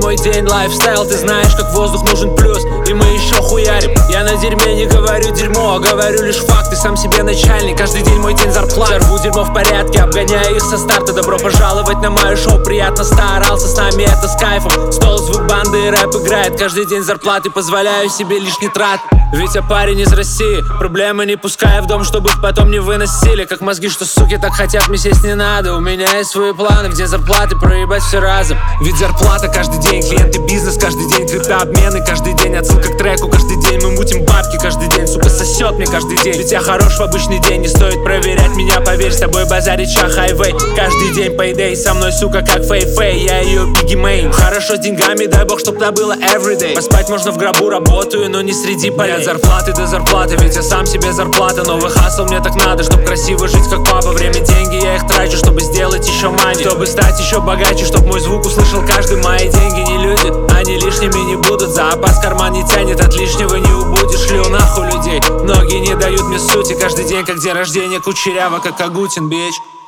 мой день, лайфстайл, ты знаешь, как воздух нужен плюс. И мы еще хуярим. Я на дерьме не говорю дерьмо, а говорю лишь факты. Сам себе начальник, каждый день мой день зарплаты. Рву дерьмо в порядке, обгоняю их со старта. Добро пожаловать на мое шоу, приятно старался. С нами это с кайфом. Стол, звук банды и рэп играет. Каждый день зарплаты, позволяю себе лишний трат. Ведь я парень из России, проблемы не пуская в дом, чтобы их потом не выносили. Как мозги, что суки так хотят, мне сесть не надо. У меня есть свои планы, где зарплаты проебать все разом. Ведь зарплата каждый день, клиенты, бизнес каждый день, криптообмены каждый день, отсылка к треку каждый день. Мы мутим бабки каждый день, сука сосет мне каждый день. Ведь я хорош в обычный день, не стоит проверять меня, поверь, с тобой базарить ща хайвей. Каждый день payday, со мной сука как фей-фей, я ее Biggie Main. Хорошо с деньгами, дай бог, чтоб та было everyday. Поспать можно в гробу, работаю, но не среди полей. От зарплаты до зарплаты, ведь я сам себе зарплата. Новый хасл мне так надо, чтоб красиво жить как папа. Время, деньги, я их трачу, чтобы сделать еще мани. Чтобы стать еще богаче, чтоб мой звук услышал каждый. Мои деньги не люди, они лишними не будут. Запас карман не тянет, от лишнего не убудешь. Шлю нахуй людей, многие не дают мне сути. Каждый день как день рождения, кучеряво как Агутин, бич.